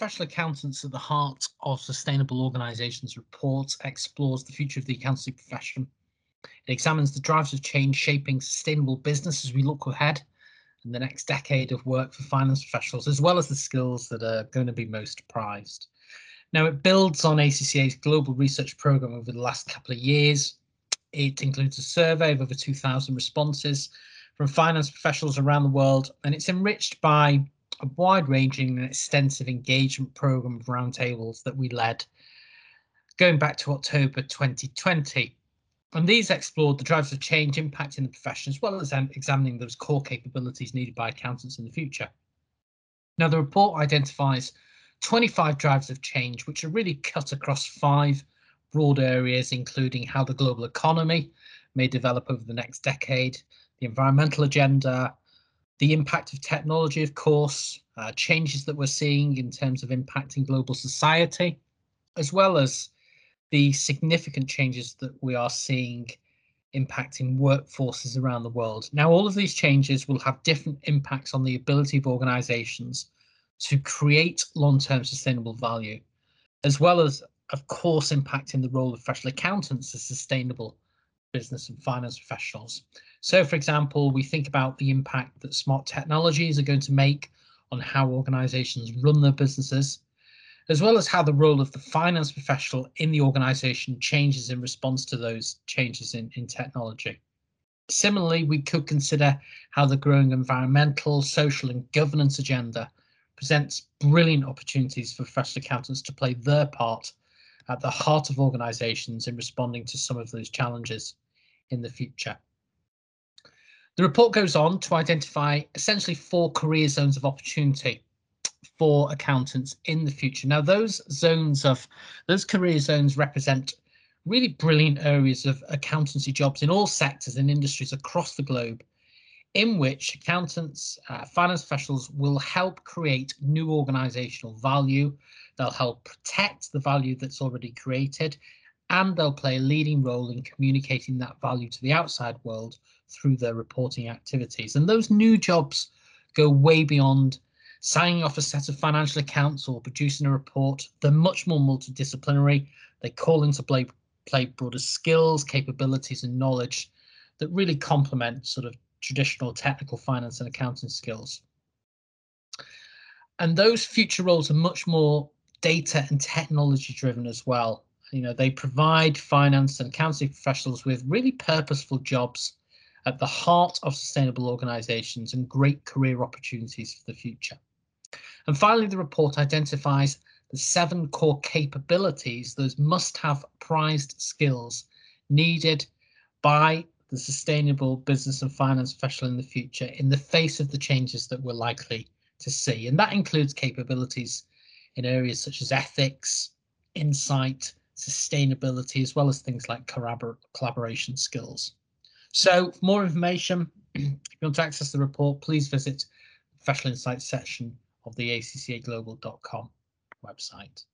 Professional Accountants at the Heart of Sustainable Organisations report explores the future of the accountancy profession. It examines the drivers of change shaping sustainable business as we look ahead in the next decade of work for finance professionals, as well as the skills that are going to be most prized. Now, it builds on ACCA's global research programme over the last couple of years. It includes a survey of over 2,000 responses from finance professionals around the world, and it's enriched by a wide-ranging and extensive engagement programme of roundtables that we led going back to October 2020. And these explored the drivers of change impacting the profession, as well as examining those core capabilities needed by accountants in the future. Now, the report identifies 25 drivers of change, which are really cut across 5 broad areas, including how the global economy may develop over the next decade, the environmental agenda, the impact of technology, of course, changes that we're seeing in terms of impacting global society, as well as the significant changes that we are seeing impacting workforces around the world. Now, all of these changes will have different impacts on the ability of organizations to create long-term sustainable value, as well as, of course, impacting the role of professional accountants as sustainable business and finance professionals. So, for example, we think about the impact that smart technologies are going to make on how organizations run their businesses, as well as how the role of the finance professional in the organization changes in response to those changes in technology. Similarly, we could consider how the growing environmental, social, and governance agenda presents brilliant opportunities for professional accountants to play their part at the heart of organizations in responding to some of those challenges in the future. The report goes on to identify essentially 4 career zones of opportunity for accountants in the future. Now, those career zones represent really brilliant areas of accountancy jobs in all sectors and industries across the globe, in which accountants, finance professionals will help create new organizational value. They'll help protect the value that's already created, and they'll play a leading role in communicating that value to the outside world through their reporting activities. And those new jobs go way beyond signing off a set of financial accounts or producing a report. They're much more multidisciplinary. They call into play broader skills, capabilities, and knowledge that really complement sort of traditional technical finance and accounting skills. And those future roles are much more data and technology driven as well. You know, they provide finance and accounting professionals with really purposeful jobs at the heart of sustainable organizations and great career opportunities for the future. And finally, the report identifies the 7 core capabilities, those must-have prized skills needed by the sustainable business and finance professional in the future in the face of the changes that we're likely to see. And that includes capabilities in areas such as ethics, insight, sustainability, as well as things like collaboration skills. So for more information, if you want to access the report, please visit the Professional Insights section of the ACCAglobal.com website.